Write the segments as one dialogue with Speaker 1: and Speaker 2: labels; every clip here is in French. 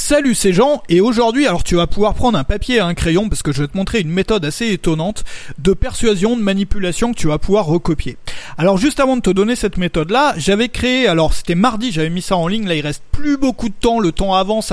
Speaker 1: Salut, c'est Jean, et aujourd'hui, alors tu vas pouvoir prendre un papier et un crayon parce que je vais te montrer une méthode assez étonnante de persuasion, de manipulation que tu vas pouvoir recopier. Alors juste avant de te donner cette méthode-là, j'avais créé, alors c'était mardi, j'avais mis ça en ligne, là il reste plus beaucoup de temps, le temps avance,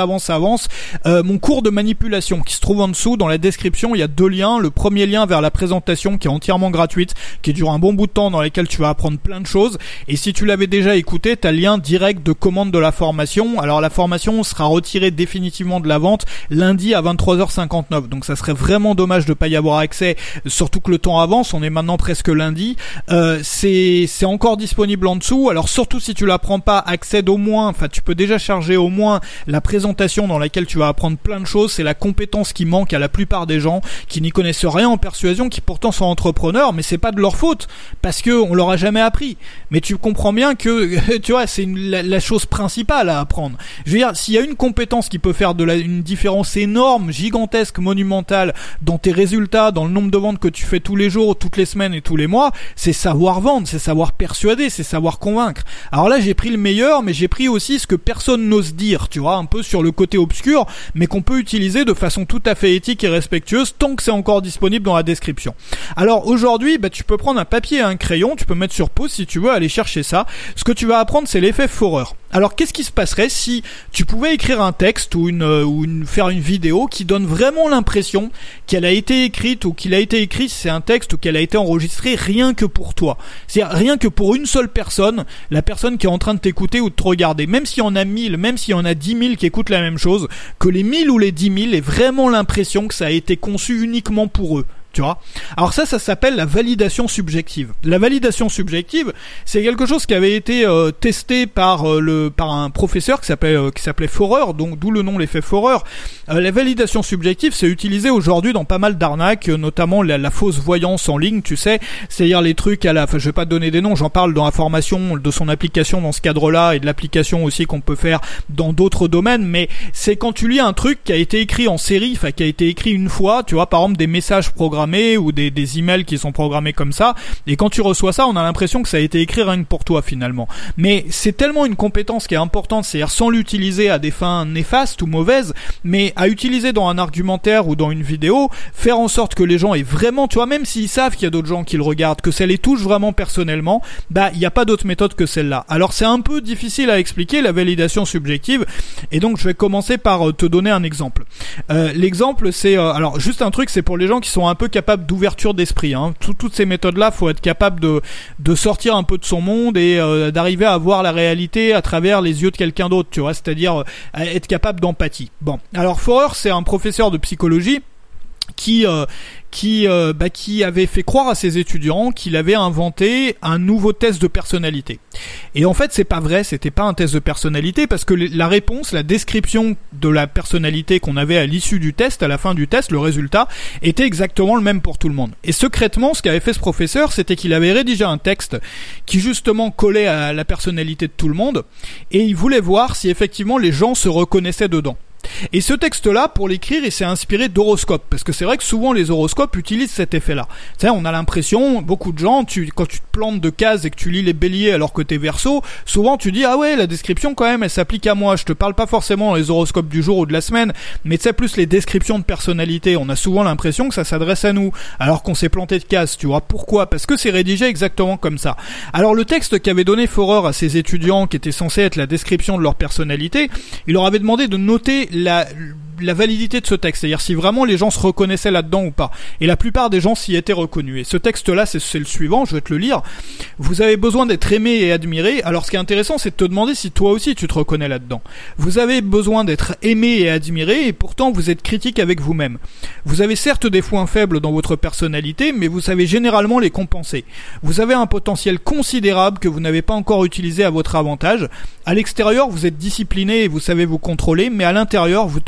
Speaker 1: mon cours de manipulation qui se trouve en dessous dans la description, il y a 2 liens, le premier lien vers la présentation qui est entièrement gratuite, qui dure un bon bout de temps dans lequel tu vas apprendre plein de choses, et si tu l'avais déjà écouté, t'as le lien direct de commande de la formation. Alors la formation sera retirée définitivement de la vente lundi à 23h59, donc ça serait vraiment dommage de pas y avoir accès, surtout que le temps avance, on est maintenant presque lundi. C'est encore disponible en dessous, alors surtout si tu la prends pas, accède au moins, enfin tu peux déjà charger au moins la présentation dans laquelle tu vas apprendre plein de choses. C'est la compétence qui manque à la plupart des gens qui n'y connaissent rien en persuasion, qui pourtant sont entrepreneurs, mais c'est pas de leur faute parce que on leur a jamais appris. Mais tu comprends bien que tu vois, c'est la chose principale à apprendre. Je veux dire, s'il y a une compétence qui peut faire une différence énorme, gigantesque, monumentale dans tes résultats, dans le nombre de ventes que tu fais tous les jours, toutes les semaines et tous les mois, c'est savoir vendre, c'est savoir persuader, c'est savoir convaincre. Alors là, j'ai pris le meilleur, mais j'ai pris aussi ce que personne n'ose dire, tu vois, un peu sur le côté obscur, mais qu'on peut utiliser de façon tout à fait éthique et respectueuse tant que c'est encore disponible dans la description. Alors aujourd'hui, tu peux prendre un papier et un crayon, tu peux mettre sur pause si tu veux aller chercher ça. Ce que tu vas apprendre, c'est l'effet Forer. Alors qu'est-ce qui se passerait si tu pouvais écrire un texte ou faire une vidéo qui donne vraiment l'impression qu'elle a été écrite ou qu'il a été écrit, si c'est un texte, ou qu'elle a été enregistrée rien que pour toi. C'est-à-dire rien que pour une seule personne, la personne qui est en train de t'écouter ou de te regarder. Même s'il y en a 1000, même s'il y en a 10 000 qui écoutent la même chose, que les 1000 ou les 10 000 aient vraiment l'impression que ça a été conçu uniquement pour eux. Tu vois. Alors ça s'appelle la validation subjective. La validation subjective, c'est quelque chose qui avait été testé par un professeur qui s'appelait Forer, donc d'où le nom l'effet Forer. La validation subjective, c'est utilisé aujourd'hui dans pas mal d'arnaques, notamment la fausse voyance en ligne, tu sais, c'est-à-dire les trucs je vais pas te donner des noms, j'en parle dans la formation de son application dans ce cadre-là et de l'application aussi qu'on peut faire dans d'autres domaines, mais c'est quand tu lis un truc qui a été écrit en série, enfin qui a été écrit une fois, tu vois, par exemple des messages programmés ou des emails qui sont programmés comme ça, et quand tu reçois ça, on a l'impression que ça a été écrit rien que pour toi finalement. Mais c'est tellement une compétence qui est importante, c'est-à-dire sans l'utiliser à des fins néfastes ou mauvaises, mais à utiliser dans un argumentaire ou dans une vidéo, faire en sorte que les gens aient vraiment, tu vois, même s'ils savent qu'il y a d'autres gens qui le regardent, que ça les touche vraiment personnellement, il n'y a pas d'autre méthode que celle-là. Alors c'est un peu difficile à expliquer, la validation subjective, et donc je vais commencer par te donner un exemple. L'exemple c'est, alors juste un truc, c'est pour les gens qui sont un peu capable d'ouverture d'esprit, hein. Toutes ces méthodes-là, faut être capable de sortir un peu de son monde et d'arriver à voir la réalité à travers les yeux de quelqu'un d'autre, tu vois, c'est-à-dire être capable d'empathie. Bon, alors Forer, c'est un professeur de psychologie qui avait fait croire à ses étudiants qu'il avait inventé un nouveau test de personnalité. Et en fait, c'est pas vrai, c'était pas un test de personnalité parce que la réponse, la description de la personnalité qu'on avait à l'issue du test, à la fin du test, le résultat, était exactement le même pour tout le monde. Et secrètement, ce qu'avait fait ce professeur, c'était qu'il avait rédigé un texte qui justement collait à la personnalité de tout le monde et il voulait voir si effectivement les gens se reconnaissaient dedans. Et ce texte-là, pour l'écrire, il s'est inspiré d'horoscopes, parce que c'est vrai que souvent les horoscopes utilisent cet effet-là. Tu sais, on a l'impression, beaucoup de gens, quand tu te plantes de cases et que tu lis les béliers alors que t'es Verseau, souvent tu dis, ah ouais, la description quand même, elle s'applique à moi. Je te parle pas forcément les horoscopes du jour ou de la semaine, mais tu sais, plus les descriptions de personnalité. On a souvent l'impression que ça s'adresse à nous, alors qu'on s'est planté de cases, tu vois. Pourquoi ? Parce que c'est rédigé exactement comme ça. Alors le texte qu'avait donné Forer à ses étudiants, qui était censé être la description de leur personnalité, il leur avait demandé de noter la validité de ce texte, c'est-à-dire si vraiment les gens se reconnaissaient là-dedans ou pas. Et la plupart des gens s'y étaient reconnus. Et ce texte-là, c'est le suivant, je vais te le lire. Vous avez besoin d'être aimé et admiré. Alors ce qui est intéressant, c'est de te demander si toi aussi tu te reconnais là-dedans. Vous avez besoin d'être aimé et admiré, et pourtant vous êtes critique avec vous-même. Vous avez certes des points faibles dans votre personnalité, mais vous savez généralement les compenser. Vous avez un potentiel considérable que vous n'avez pas encore utilisé à votre avantage. À l'extérieur, vous êtes discipliné et vous savez vous contrôler, mais à l'intérieur, vous tendez à être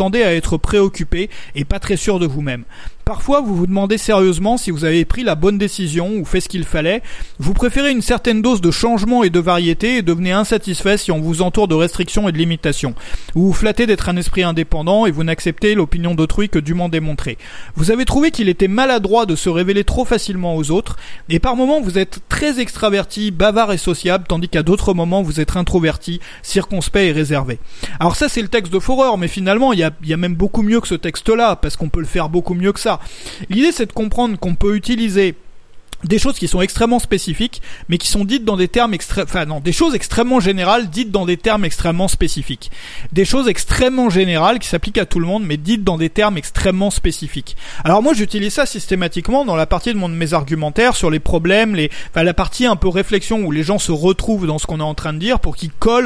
Speaker 1: être préoccupé et pas très sûr de vous-même. Parfois, vous vous demandez sérieusement si vous avez pris la bonne décision ou fait ce qu'il fallait. Vous préférez une certaine dose de changement et de variété et devenez insatisfait si on vous entoure de restrictions et de limitations. Vous vous flattez d'être un esprit indépendant et vous n'acceptez l'opinion d'autrui que dûment démontrée. Vous avez trouvé qu'il était maladroit de se révéler trop facilement aux autres et par moments vous êtes très extraverti, bavard et sociable tandis qu'à d'autres moments vous êtes introverti, circonspect et réservé. Alors ça c'est le texte de Forer, mais finalement il y a même beaucoup mieux que ce texte-là parce qu'on peut le faire beaucoup mieux que ça. L'idée c'est de comprendre qu'on peut utiliser des choses qui sont extrêmement spécifiques, mais qui sont dites dans des termes des choses extrêmement générales dites dans des termes extrêmement spécifiques. Des choses extrêmement générales qui s'appliquent à tout le monde, mais dites dans des termes extrêmement spécifiques. Alors moi, j'utilise ça systématiquement dans la partie de mes argumentaires sur les problèmes, la partie un peu réflexion où les gens se retrouvent dans ce qu'on est en train de dire pour qu'ils collent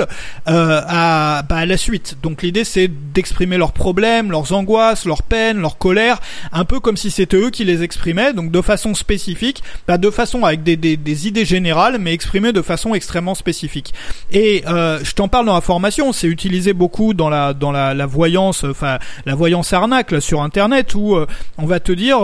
Speaker 1: à la suite. Donc l'idée, c'est d'exprimer leurs problèmes, leurs angoisses, leurs peines, leurs colères, un peu comme si c'était eux qui les exprimaient, donc de façon spécifique. De façon avec des idées générales mais exprimées de façon extrêmement spécifique. Et je t'en parle dans la formation, c'est utilisé beaucoup dans la voyance, la voyance arnaque là, sur internet où on va te dire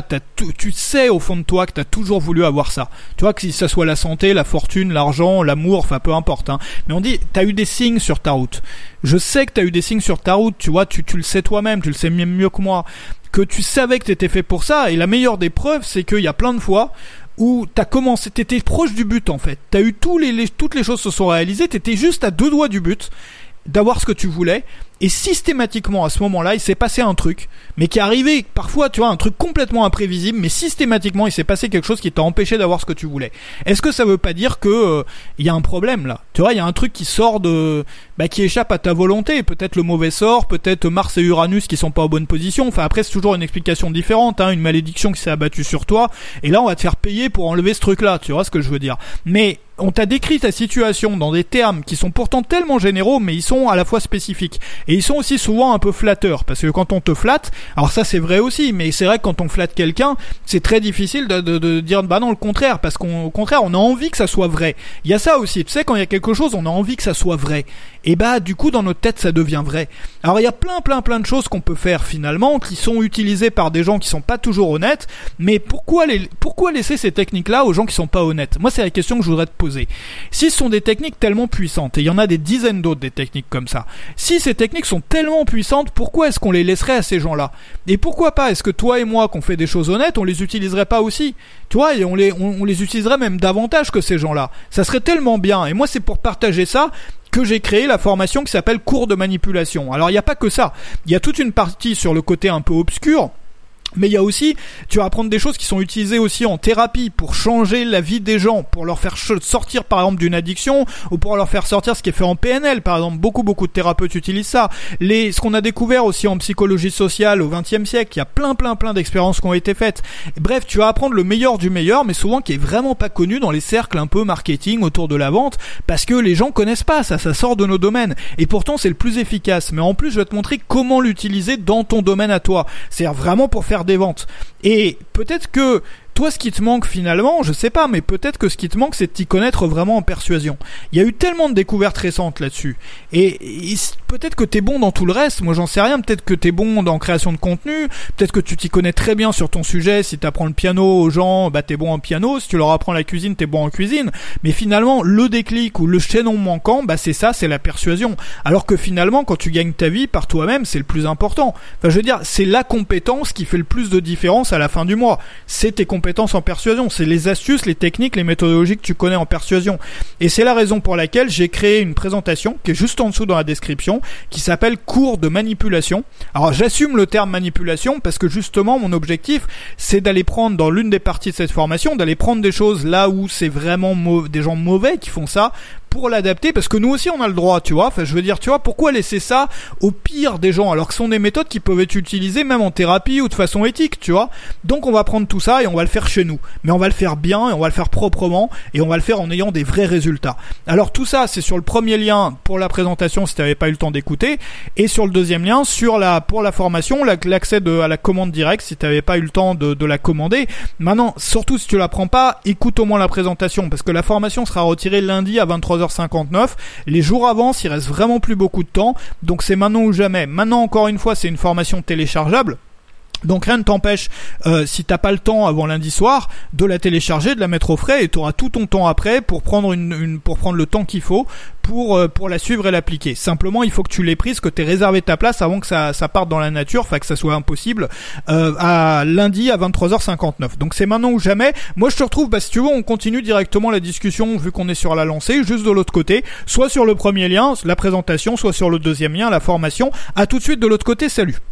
Speaker 1: tu sais au fond de toi que t'as toujours voulu avoir ça. Tu vois, que si ça soit la santé, la fortune, l'argent, l'amour, peu importe mais on dit t'as eu des signes sur ta route. Je sais que t'as eu des signes sur ta route, tu vois, tu le sais toi-même, tu le sais même mieux que moi, que tu savais que t'étais fait pour ça, et la meilleure des preuves, c'est qu'il y a plein de fois où t'étais proche du but en fait. T'as eu toutes les choses se sont réalisées, t'étais juste à 2 doigts du but, d'avoir ce que tu voulais, et systématiquement à ce moment-là, il s'est passé un truc, mais qui est arrivé parfois, tu vois, un truc complètement imprévisible, mais systématiquement, il s'est passé quelque chose qui t'a empêché d'avoir ce que tu voulais. Est-ce que ça veut pas dire que il y a un problème là? Tu vois, il y a un truc qui sort qui échappe à ta volonté, peut-être le mauvais sort, peut-être Mars et Uranus qui sont pas en bonne position. Enfin après, c'est toujours une explication différente, une malédiction qui s'est abattue sur toi, et là on va te faire payer pour enlever ce truc-là. Tu vois ce que je veux dire? Mais on t'a décrit ta situation dans des termes qui sont pourtant tellement généraux, mais ils sont à la fois spécifiques. Et ils sont aussi souvent un peu flatteurs, parce que quand on te flatte, alors ça c'est vrai aussi, mais c'est vrai que quand on flatte quelqu'un, c'est très difficile de dire non le contraire, parce qu'au contraire on a envie que ça soit vrai. Il y a ça aussi, tu sais, quand il y a quelque chose, on a envie que ça soit vrai. Et du coup dans notre tête ça devient vrai. Alors il y a plein de choses qu'on peut faire finalement, qui sont utilisées par des gens qui sont pas toujours honnêtes, mais pourquoi laisser ces techniques-là aux gens qui sont pas honnêtes? Moi c'est la question que je voudrais te poser. Si ce sont des techniques tellement puissantes, et il y en a des dizaines d'autres des techniques comme ça, si ces techniques sont tellement puissantes, pourquoi est-ce qu'on les laisserait à ces gens-là? Et pourquoi pas, est-ce que toi et moi qu'on fait des choses honnêtes, on les utiliserait pas aussi? Tu vois, et on les utiliserait même davantage que ces gens-là. Ça serait tellement bien, et moi c'est pour partager ça que j'ai créé la formation qui s'appelle Cours de manipulation. Alors il n'y a pas que ça, il y a toute une partie sur le côté un peu obscur, mais il y a aussi, tu vas apprendre des choses qui sont utilisées aussi en thérapie pour changer la vie des gens, pour leur faire sortir par exemple d'une addiction, ou pour leur faire sortir ce qui est fait en PNL par exemple. Beaucoup de thérapeutes utilisent ça. Ce qu'on a découvert aussi en psychologie sociale au XXe siècle, il y a plein d'expériences qui ont été faites. Et bref, tu vas apprendre le meilleur du meilleur, mais souvent qui est vraiment pas connu dans les cercles un peu marketing autour de la vente, parce que les gens connaissent pas ça sort de nos domaines. Et pourtant c'est le plus efficace. Mais en plus je vais te montrer comment l'utiliser dans ton domaine à toi. C'est-à-dire vraiment pour faire des ventes. Et peut-être que toi, ce qui te manque finalement, je sais pas, mais peut-être que ce qui te manque, c'est de t'y connaître vraiment en persuasion. Il y a eu tellement de découvertes récentes là-dessus. Et peut-être que t'es bon dans tout le reste, moi j'en sais rien, peut-être que t'es bon dans création de contenu, peut-être que tu t'y connais très bien sur ton sujet, si t'apprends le piano aux gens, t'es bon en piano, si tu leur apprends la cuisine, t'es bon en cuisine, mais finalement, le déclic ou le chaînon manquant, c'est ça, c'est la persuasion. Alors que finalement, quand tu gagnes ta vie par toi-même, c'est le plus important. Enfin, je veux dire, c'est la compétence qui fait le plus de différence à la fin du mois. C'est tes compétences en persuasion, c'est les astuces, les techniques, les méthodologies que tu connais en persuasion. Et c'est la raison pour laquelle j'ai créé une présentation qui est juste en dessous dans la description, qui s'appelle Cours de manipulation. Alors j'assume le terme manipulation parce que justement mon objectif c'est d'aller prendre dans l'une des parties de cette formation, d'aller prendre des choses là où c'est vraiment des gens mauvais qui font ça, pour l'adapter, parce que nous aussi on a le droit, tu vois. Enfin, je veux dire, tu vois, pourquoi laisser ça au pire des gens, alors que ce sont des méthodes qui peuvent être utilisées même en thérapie ou de façon éthique, tu vois. Donc on va prendre tout ça et on va le faire chez nous, mais on va le faire bien et on va le faire proprement et on va le faire en ayant des vrais résultats. Alors tout ça c'est sur le premier lien pour la présentation si tu n'avais pas eu le temps d'écouter, et sur le deuxième lien pour la formation, l'accès à la commande directe si tu n'avais pas eu le temps de la commander. Maintenant, surtout si tu la prends pas, écoute au moins la présentation, parce que la formation sera retirée lundi à 23h 23h59. Les jours avancent, il reste vraiment plus beaucoup de temps, donc c'est maintenant ou jamais. Maintenant, encore une fois, c'est une formation téléchargeable. Donc rien ne t'empêche, si t'as pas le temps avant lundi soir, de la télécharger, de la mettre au frais, et t'auras tout ton temps après pour prendre pour prendre le temps qu'il faut pour la suivre et l'appliquer. Simplement, il faut que tu l'aies prise, que t'aies réservé ta place avant que ça parte dans la nature, enfin que ça soit impossible, à lundi à 23h59. Donc c'est maintenant ou jamais. Moi je te retrouve, si tu veux, on continue directement la discussion vu qu'on est sur la lancée, juste de l'autre côté, soit sur le premier lien, la présentation, soit sur le deuxième lien, la formation. À tout de suite de l'autre côté, salut.